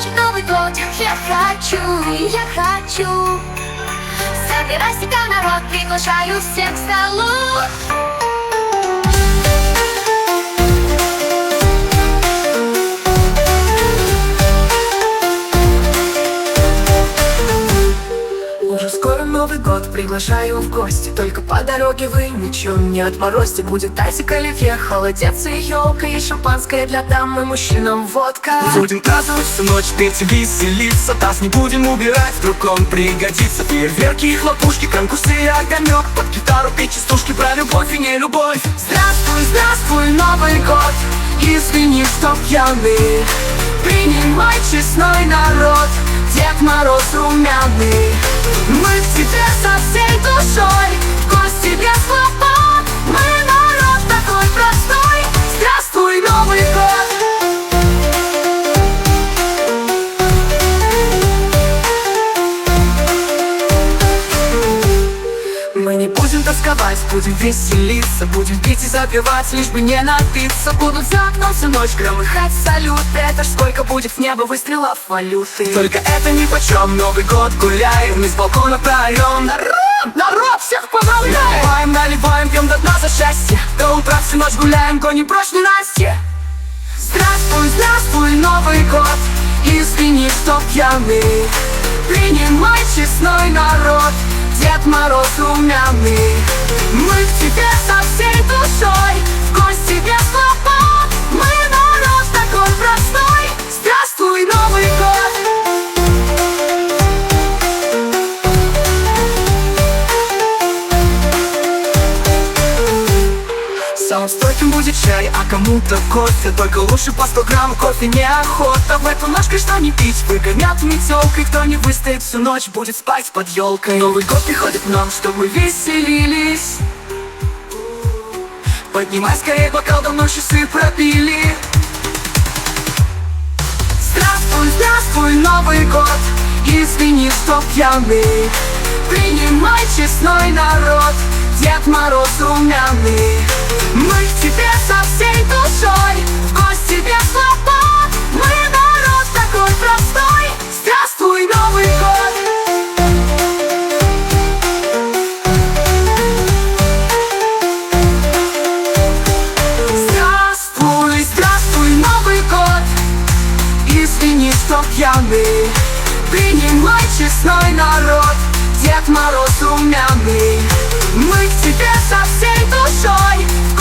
Новый год, я хочу. Собирайся-ка, народ, приглашаю всех к столу. Уже скоро Новый год, приглашаю в гости. Только по дороге вы ничего не отморозьте. Будет тазик оливье, холодец и елка, и шампанское для дам и мужчинам водка. Будем праздновать всю ночь, петь и веселиться. Таз не будем убирать, вдруг он пригодится. Фейерверки и хлопушки, конкурсы и огонек. Под гитару петь частушки про любовь и не любовь. Здравствуй, здравствуй, Новый год. Извини, что пьяный. Принимай, честной народ, Дед Мороз румяный. Мы к тебе со всей душой, в гости без хлопот. Мы народ такой простой. Здравствуй, Новый год. Мы не будем тосковать, будем веселиться. Будем пить и запивать, лишь бы не напиться. Будут за окном всю ночь громыхать салюты. Это ж сколько будет в небо выстрелов валюты. Только это нипочем, Новый год гуляем, и с балкона проорем: народ, всех поздравляем! Наливаем, наливаем, пьем до дна за счастье. До утра всю ночь гуляем, гоним прочь ненастье. Здравствуй, здравствуй, Новый год. Извини, что пьяный. Принимай, честной народ, Дед Мороз румяный. Мы к тебе со всей душой, в гости без хлопот. Мы народ такой простой. Здравствуй, Новый год. Самым стойким будет чай, а кому-то кофе. Только лучше по 100 грамм, кофе неохота. В эту ночь, конечно, не пить, выгонят метелкой. Кто не выстоит всю ночь, будет спать под елкой. Новый год приходит к нам, чтобы веселились. Поднимай скорее бокал, давно часы пробили. Здравствуй, здравствуй, Новый год. Извини, что пьяный. Принимай, честной народ, Дед Мороз румяный. Мы к тебе со всей душой, в гости без хлопот. Мы народ такой простой. Здравствуй, Новый год. Здравствуй, здравствуй, Новый год. Извини, что пьяный. Принимай, честной народ, Дед Мороз румяный. Мы к тебе со всей душой, в